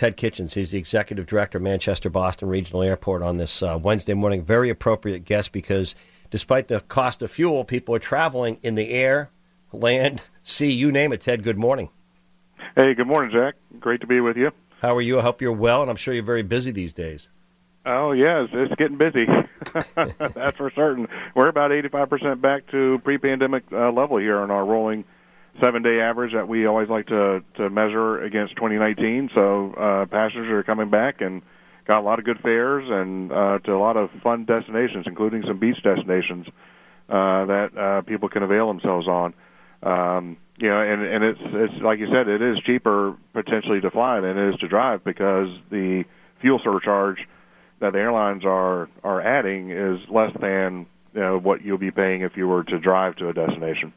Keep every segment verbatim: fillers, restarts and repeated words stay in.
Ted Kitchens. He's the Executive Director of Manchester Boston Regional Airport on this uh, Wednesday morning. Very appropriate guest because despite the cost of fuel, people are traveling in the air, land, sea, you name it. Ted, good morning. Hey, good morning, Jack. Great to be with you. How are you? I hope you're well, and I'm sure you're very busy these days. Oh, yeah, it's, it's getting busy. That's for certain. We're about eighty-five percent back to pre-pandemic uh, level here on our rolling seven-day average that we always like to, to measure against twenty nineteen. So uh, passengers are coming back and got a lot of good fares and uh, to a lot of fun destinations, including some beach destinations uh, that uh, people can avail themselves on. Um, you know, and, and it's, it's like you said, it is cheaper potentially to fly than it is to drive because the fuel surcharge that the airlines are, are adding is less than you know, what you'll be paying if you were to drive to a destination.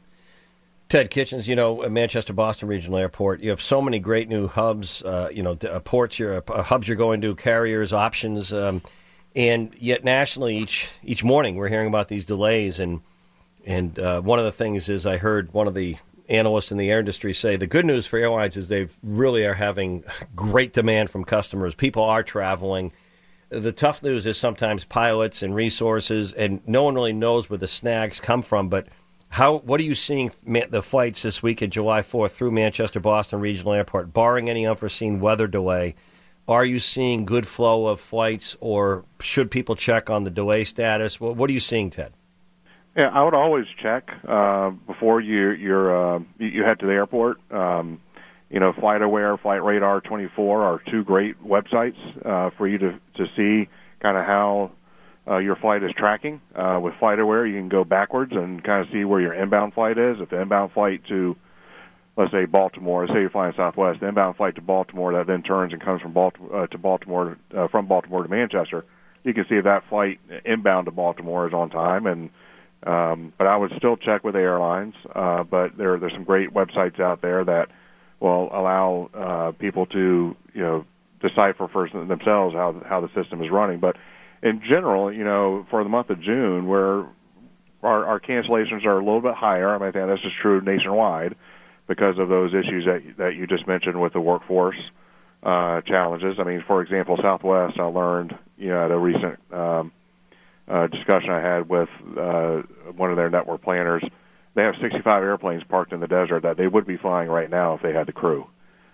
Ted Kitchens, you know, at Manchester Boston Regional Airport, you have so many great new hubs, uh, you know, uh, ports, you're, uh, hubs you're going to, carriers, options, um, and yet nationally each each morning we're hearing about these delays. And and uh, one of the things is I heard one of the analysts in the air industry say the good news for airlines is they really are having great demand from customers. People are traveling. The tough news is sometimes pilots and resources, and no one really knows where the snags come from. But how? What are you seeing the flights this week at July fourth through Manchester Boston Regional Airport, barring any unforeseen weather delay? Are you seeing good flow of flights, or should people check on the delay status? What, what are you seeing, Ted? Yeah, I would always check uh, before you you're, uh, you head to the airport. Um, You know, FlightAware, Flight Radar twenty-four are two great websites uh, for you to, to see kind of how uh, your flight is tracking. Uh, with FlightAware, you can go backwards and kind of see where your inbound flight is. If the inbound flight to, let's say, Baltimore, let's say you're flying Southwest, the inbound flight to Baltimore that then turns and comes from Baltimore uh, to Baltimore uh, from Baltimore to Manchester, you can see if that flight inbound to Baltimore is on time. And um, but I would still check with the airlines. Uh, but there there's some great websites out there that will allow uh, people to, you know, decipher for themselves how how the system is running. But in general, you know, for the month of June, where our, our cancellations are a little bit higher, I mean, I think that's just true nationwide because of those issues that that you just mentioned with the workforce uh, challenges. I mean, for example, Southwest, I learned, you know, at a recent um, uh, discussion I had with uh, one of their network planners. They have sixty-five airplanes parked in the desert that they would be flying right now if they had the crew.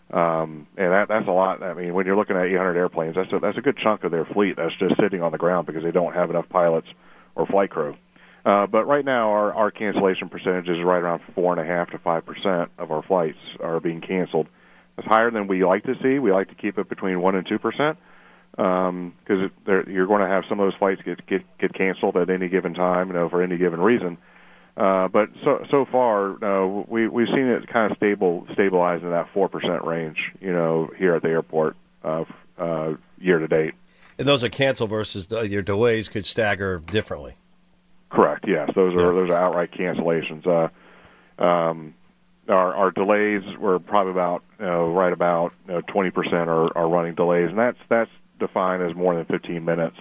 Um, and that, that's a lot. I mean, when you're looking at eight hundred airplanes, that's a, that's a good chunk of their fleet that's just sitting on the ground because they don't have enough pilots or flight crew. Uh, but right now, our, our cancellation percentage is right around four point five to five percent of our flights are being canceled. It's higher than we like to see. We like to keep it between one and two percent because um, you're going to have some of those flights get, get, get canceled at any given time, you know, for any given reason. Uh, but so so far, uh, we we've seen it kind of stable stabilize in that four percent range, you know, here at the airport uh, uh, year to date. And those are cancel versus uh, your delays could stagger differently. Correct. Yes, those are yeah. those are outright cancellations. Uh, um, our our delays were probably about you know, right about you know, twenty percent are, are running delays, and that's that's defined as more than fifteen minutes,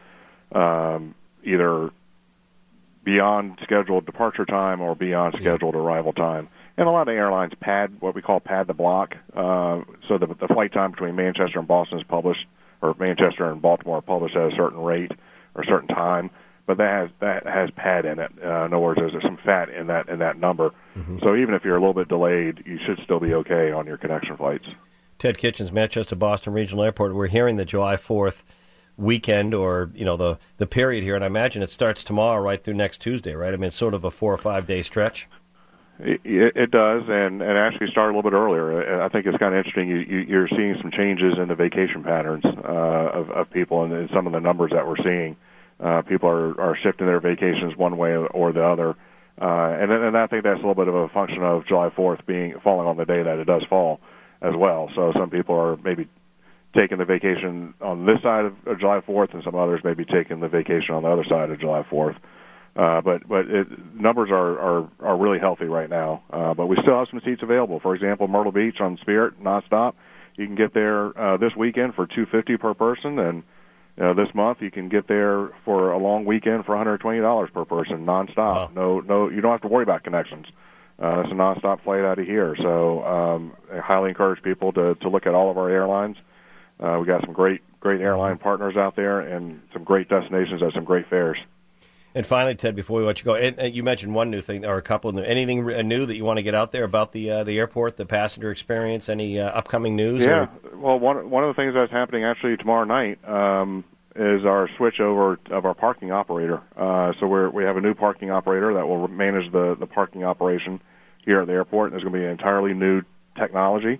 um, either beyond scheduled departure time or beyond scheduled arrival time. And a lot of airlines pad, what we call pad the block, uh, so the, the flight time between Manchester and Boston is published, or Manchester and Baltimore are published at a certain rate or a certain time, but that has that has pad in it. Uh, in other words, there's some fat in that in that number. Mm-hmm. So even if you're a little bit delayed, you should still be okay on your connection flights. Ted Kitchens, Manchester Boston Regional Airport. We're hearing the July fourth weekend, or you know the the period here, and I imagine it starts tomorrow right through next Tuesday, right? I mean, it's sort of a four or five day stretch. It, it does, and and actually started a little bit earlier. I think it's kind of interesting. You, you, you're seeing some changes in the vacation patterns uh, of, of people, and, and some of the numbers that we're seeing. Uh, people are, are shifting their vacations one way or the other, uh, and and I think that's a little bit of a function of July fourth being falling on the day that it does fall as well. So some people are maybe taking the vacation on this side of, of July fourth, and some others may be taking the vacation on the other side of July fourth. Uh, but but it, numbers are, are, are really healthy right now. Uh, but we still have some seats available. For example, Myrtle Beach on Spirit nonstop, you can get there uh, this weekend for two hundred fifty dollars per person, and you know, this month you can get there for a long weekend for one hundred twenty dollars per person nonstop. Wow. No no, you don't have to worry about connections. Uh, it's a nonstop flight out of here. So um, I highly encourage people to to look at all of our airlines. Uh, we got some great, great airline partners out there, and some great destinations at some great fares. And finally, Ted, before we let you go, and, and you mentioned one new thing or a couple of new. Anything new that you want to get out there about the uh, the airport, the passenger experience? Any uh, upcoming news? Yeah, or? well, one one of the things that's happening actually tomorrow night um, is our switch over of our parking operator. Uh, so we're we have a new parking operator that will manage the the parking operation here at the airport. And there's going to be an entirely new technology,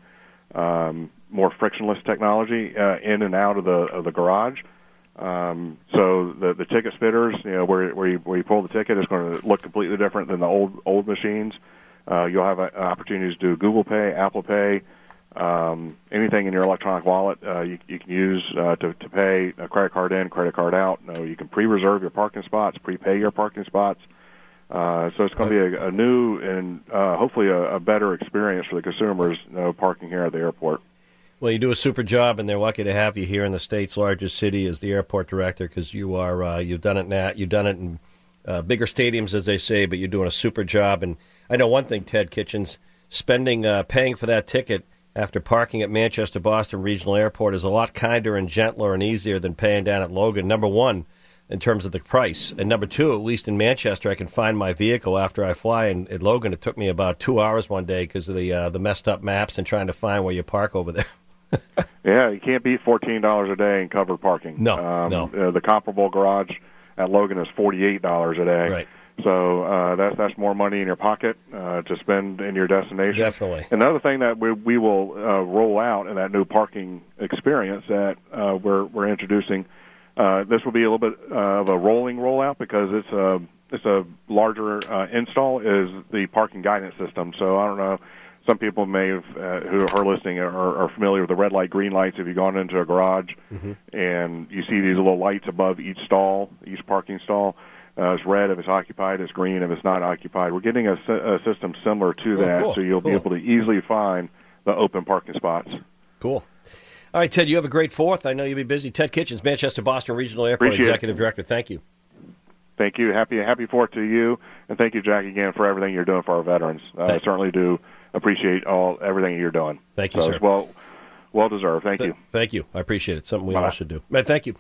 um, more frictionless technology uh, in and out of the of the garage. Um, so the the ticket spitters, you know, where where you, where you pull the ticket is going to look completely different than the old old machines. Uh, you'll have uh, opportunities to do Google Pay, Apple Pay, um, anything in your electronic wallet uh, you, you can use uh, to to pay a credit card in, credit card out. No, you can pre-reserve your parking spots, prepay your parking spots. Uh, so it's going to be a, a new and uh, hopefully a, a better experience for the consumers, you know, parking here at the airport. Well, you do a super job, and they're lucky to have you here in the state's largest city as the airport director, because you are uh, you've done it now. You've done it in uh, bigger stadiums, as they say, but you're doing a super job. And I know one thing, Ted Kitchens, spending uh, paying for that ticket after parking at Manchester Boston Regional Airport is a lot kinder and gentler and easier than paying down at Logan. Number one, in terms of the price, and number two, at least in Manchester, I can find my vehicle after I fly. And at Logan, it took me about two hours one day because of the uh, the messed up maps and trying to find where you park over there. Yeah, you can't beat fourteen dollars a day in covered parking. No, um, no. Uh, the comparable garage at Logan is forty-eight dollars a day. Right. So uh, that's that's more money in your pocket uh, to spend in your destination. Definitely. Another thing that we we will uh, roll out in that new parking experience that uh, we're we're introducing. Uh, this will be a little bit uh, of a rolling rollout because it's a it's a larger uh, install. Is the parking guidance system. So I don't know. Some people may have, uh, who are listening are, are familiar with the red light, green lights. If you've gone into a garage mm-hmm. and you see these little lights above each stall, each parking stall, uh, it's red if it's occupied, it's green if it's not occupied. We're getting a, a system similar to that, oh, cool. so you'll cool. be able to easily find the open parking spots. Cool. All right, Ted, you have a great fourth. I know you'll be busy. Ted Kitchens, Manchester Boston Regional Airport Appreciate Executive it. Director. Thank you. Thank you. Happy happy Fourth to you, and thank you, Jack, again for everything you're doing for our veterans. Uh, I certainly do appreciate all everything you're doing. Thank you, so sir. It's well, well deserved. Thank Th- you. Thank you. I appreciate it. Something we Bye. all should do. Man, thank you.